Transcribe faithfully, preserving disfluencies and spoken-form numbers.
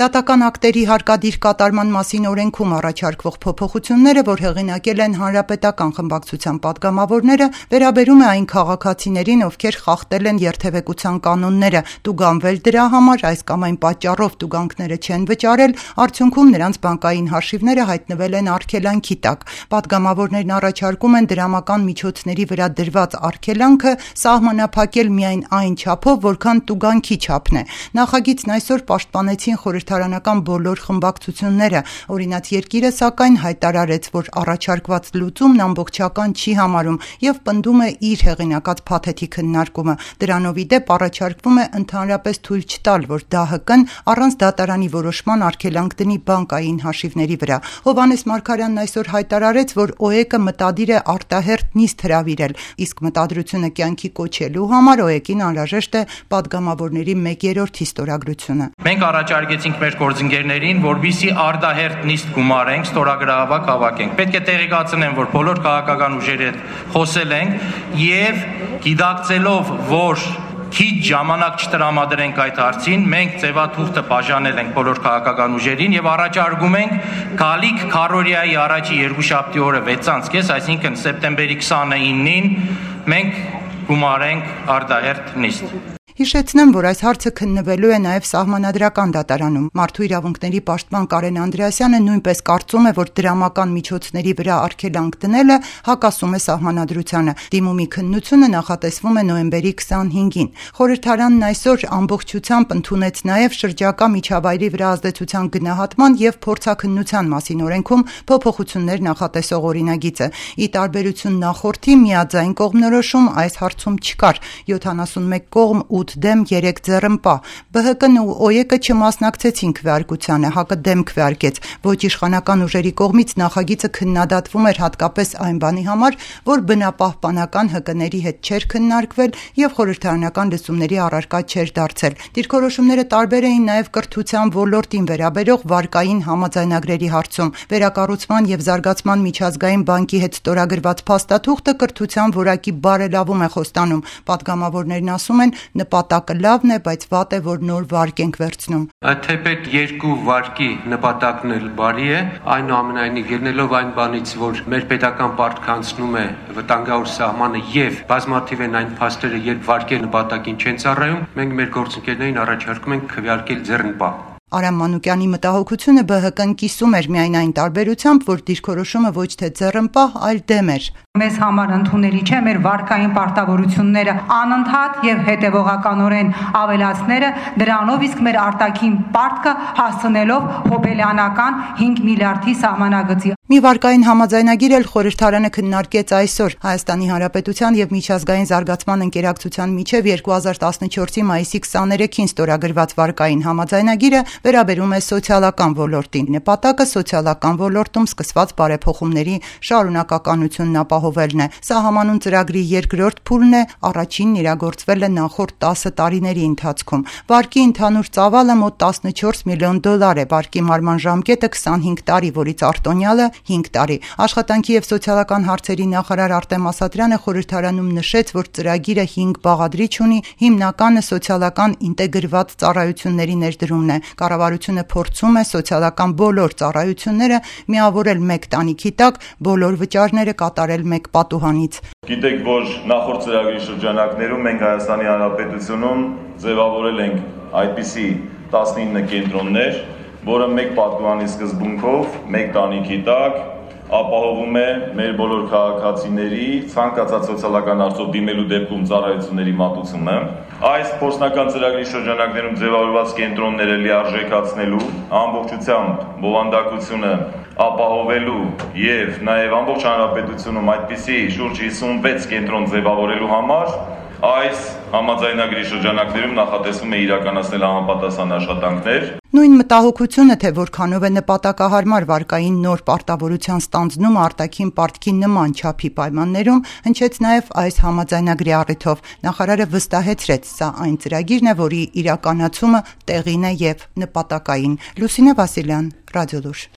Դատական ակտերի հարկադիր կատարման մասին օրենքում առաջարկվող փոփոխությունները, որ հեղինակել են Հանրապետական խմբակցության պատգամավորները, վերաբերում է այն քաղաքացիներին, ովքեր խախտել են երթևեկության կանոնները, տուգանվել դրա համար, այս կամ այն պատճառով տուգանքները չեն վճարել, արդյունքում նրանց բանկային հաշիվները հայտնվել են արգելանքի տակ։ Պատգամավորներն առաջարկում են դրամական միջոցների վրա դրված արգելանքը սահմանափակել միայն այն չափով, որքան տուգանքի չափն է։ Նախագիծն այսօր պաշտպանեցին խորհրդարանական բոլոր խմբակցությունները, օրինաց երկիրը սակայն հայտարարեց, որ առաջարկված լուծումն ամբողջական չի համարում եւ պնդում է իր հեղինակած փաթեթի քննարկումը։ Դրանով ի դեպ առաջարկվում է ընդհանրապես թույլ չտալ, որ ԴԱՀԿ-ն առանց դատարանի որոշման արգելանք դնի բանկային հաշիվների վրա։ Հովհաննես Մարգարյանն այսօր հայտարարեց, որ ՕԵԿ-ը մտադիր է արտահերթ նիստ հրավիրել, իսկ մտադրությունը կյանքի կոչելու համար ՕԵԿ-ին անհրաժեշտ է պատգամավորների մեկ երրորդի ստորագրությունը։ Մենք առաջարկեցինք մեր գործընկերներին, որպեսզի արտահերթ նիստ գումարենք, ստորագրահավաք հավաքենք։ Պետք է տեղեկացնեմ, որ բոլոր քաղաքական ուժերի հետ խոսել ենք եւ գիտակցելով, որ քիչ ժամանակ չտրամադրենք այդ հարցին, մենք ձևաթուղթը բաժանել ենք բոլոր քաղաքական ուժերին եւ առաջարկում ենք գալիք քառօրյայի առաջի երկուշաբթի օրը վեցից կես, այսինքն սեպտեմբերի քսանինին մենք գումարենք արտահերթ նիստ։ Հիշեցնեմ, որ այս հարցը քննվելու է նաև Սահմանադրական դատարանում։ Մարդու իրավունքների պաշտպան Կարեն Անդրեասյանը նույնպես կարծում է, որ դրամական միջոցների վրա արգելանք դնելը հակասում է Սահմանադրությանը։ Դիմումի քննությունը նախատեսվում է նոյեմբերի քսանհինգին։ Խորհրդարանն այսօր ամբողջությամբ ընդունեց նաև շրջակա միջավայրի վրա ազդեցության գնահատման եւ փորձաքննության մասին օրենքում փոփոխություններ նախատեսող օրինագիծը։ Ի տարբերություն նախորդի միաձայն կողմնորոշում այս հարցում չկար։ յոթանասունմեկ կողմ ութ դեմ երեք ձեռնպահ։ ԲՀԿ-ն ու ՕԵԿ-ը չմասնակցեցին քվեարկությանը, ՀԱԿ-ը դեմ քվեարկեց։ Ոչ իշխանական ուժերի կողմից նախագիծը քննադատվում էր հատկապես այն բանի համար, որ բնապահպանական ՀԿ-ների հետ չէր քննարկվել եւ խորհրդարանական լսումների առարկա չէր դարձել։ Դիրքորոշումները տարբեր էին նաեւ կրթության ոլորտին վերաբերող վարկային համաձայնագրերի հարցում։ Վերակառուցման եւ զարգացման միջազգային բանկի հետ ստորագրված փաստաթուղթը կրթության որակի բարելավում է խոստանում։ Պատգամավորներն ասում են, նպատակը լավն է, բայց վատ է, որ նոր վարկ ենք վերցնում։ Թեպետ երկու վարկի նպատակն էլ բարի է, այնուամենայնիվ ելնելով այն բանից, որ մեր պետական պարտքը անցնում է վտանգավոր սահմանը եւ բազմաթիվ են այն փաստերը, երբ վարկեր նպատակին չեն ծառայում, մենք մեր գործընկերներին առաջարկում ենք քվեարկել ձեռնպահ։ Արամ Մանուկյանի մտահոգությունը ԲՀԿ-ն կիսում էր միայն այն տարբերությամբ, որ դիրքորոշումը ոչ թե ձեռնպահ, այլ դեմ էր։ Մեզ համար ընդունելի չէ մեր վարկային պարտավորությունները անընդհատ եւ հետեւողականորեն ավելացները, դրանով իսկ մեր արտաքին պարտքը հասցնելով հոբելյանական հինգ միլիարդի սահմանագծի։ Մի վարկային համաձայնագիր էլ խորհրդարանը քննարկեց այսօր։ Հայաստանի Հանրապետության եւ Միջազգային զարգացման ընկերակցության միջև երկու հազար տասնչորսի մայիսի քսաներեքին ստորագրված վարկային համաձայնագիրը վերաբերում է սոցիալական ոլորտին։ Նպատակը սոցիալական ոլորտում սկսված բարեփոխումների շարունակականությունն ապահովելն է։ Սահմանուն ծրագրի երկրորդ փուլն է, առաջինն իրագործվել է նախորդ տասը տարիների ընթացքում։ Վարկի ընդհանուր ծավալը մոտ տասնչորս միլիոն դոլար է, վարկի մարման ժամկետը քսանհինգ տարի, որից արտոնյալը հինգ տարի։ Աշխատանքի եւ սոցիալական հարցերի նախարար Արտեմ Ասատրյանը խորհրդարանում նշեց, որ ծրագիրը հինգ բաղադրիչ ունի, հիմնականը սոցիալական ինտեգրված ծառայությունների ներդրումն է։ Կառավարությունը փորձում է սոցիալական բոլոր ծառայությունները միավորել մեկ տանիքի տակ, բոլոր վճարները կատարել մեկ պատուհանից։ Գիտեք, որ նախորդ ծրագրի շրջանակներում մենք Հայաստանի Հանրապետությունում ձևավորել ենք այդպիսի տասնինը կենտրոններ, որը մեկ պատուհանի սկզբունքով, մեկ տանիքի տակ ապահովում է մեր բոլոր քաղաքացիների ցանկացած սոցիալական հարցով դիմելու դեպքում ծառայությունների մատուցումը։ Այս փորձնական ծրագրի շրջանակներում ձևավորված կենտրոնները լիարժեքացնելու, ամբողջությամբ բովանդակությունը ապահովելու եւ նաեւ ամբողջ հանրապետությունում այդպիսի շուրջ հիսունվեց կենտրոն ձևավորելու համար այս համաձայնագրի շրջանակներում նախատեսվում է իրականացնել համապատասխան աշխատանքներ։ Նույն մտահոգությունը, թե որքանով է նպատակահարմար վարկային նոր պարտավորության ստանձնումը արտաքին պարտքի նման չափի պայմաններում, հնչեց նաև այս համաձայնագրի առիթով։ Նախարարը վստահեցրեց, սա այն ծրագիրն է, որի իրականացումը տեղին է եւ նպատակային։ Լուսինե Վասիլյան, Ռադիոլուր։